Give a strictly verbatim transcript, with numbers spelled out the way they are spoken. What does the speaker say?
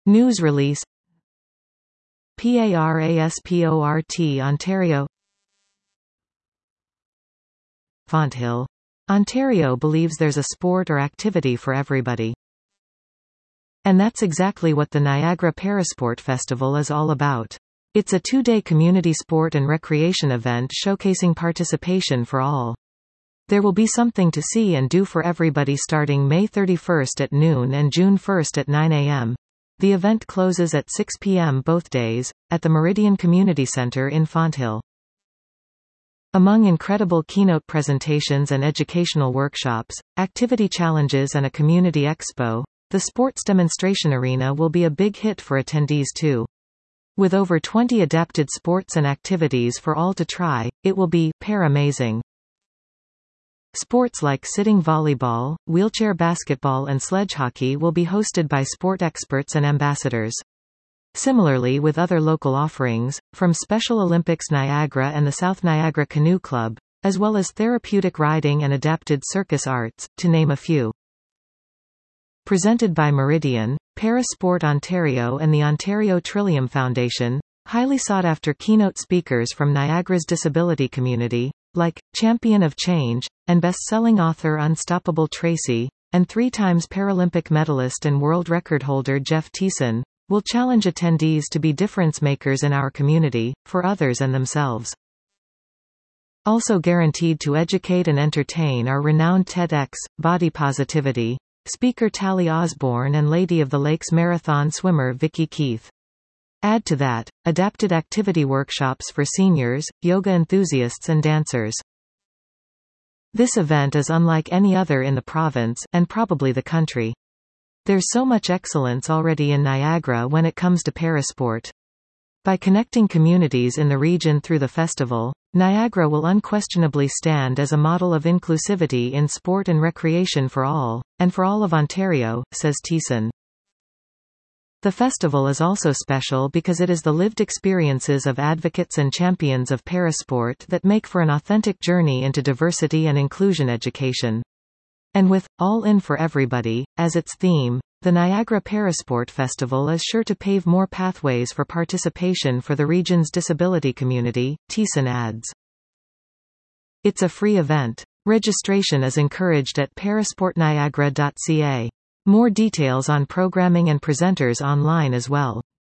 News release. PARASPORT Ontario. Fonthill, Ontario believes there's a sport or activity for everybody. And that's exactly what the Niagara Parasport Festival is all about. It's a two-day community sport and recreation event showcasing participation for all. There will be something to see and do for everybody starting May thirty-first at noon and June first at nine a m The event closes at six p m both days, at the Meridian Community Centre in Fonthill. Among incredible keynote presentations and educational workshops, activity challenges and a community expo, the sports demonstration arena will be a big hit for attendees too. With over twenty adapted sports and activities for all to try, it will be pair-amazing. Sports like sitting volleyball, wheelchair basketball and sledge hockey will be hosted by sport experts and ambassadors. Similarly with other local offerings, from Special Olympics Niagara and the South Niagara Canoe Club, as well as therapeutic riding and adapted circus arts, to name a few. Presented by Meridian, Parasport Ontario and the Ontario Trillium Foundation, highly sought-after keynote speakers from Niagara's disability community, like Champion of Change, and best-selling author Unstoppable Tracy, and three times Paralympic medalist and world record holder Jeff Thiessen, will challenge attendees to be difference-makers in our community, for others and themselves. Also guaranteed to educate and entertain are renowned TEDx, Body Positivity, speaker Tally Osborne and Lady of the Lakes marathon swimmer Vicky Keith. Add to that, adapted activity workshops for seniors, yoga enthusiasts and dancers. This event is unlike any other in the province, and probably the country. There's so much excellence already in Niagara when it comes to parasport. By connecting communities in the region through the festival, Niagara will unquestionably stand as a model of inclusivity in sport and recreation for all, and for all of Ontario, says Thiessen. The festival is also special because it is the lived experiences of advocates and champions of parasport that make for an authentic journey into diversity and inclusion education. And with All In for Everybody as its theme, the Niagara Parasport Festival is sure to pave more pathways for participation for the region's disability community, Thiessen adds. It's a free event. Registration is encouraged at parasport niagara dot c a. More details on programming and presenters online as well.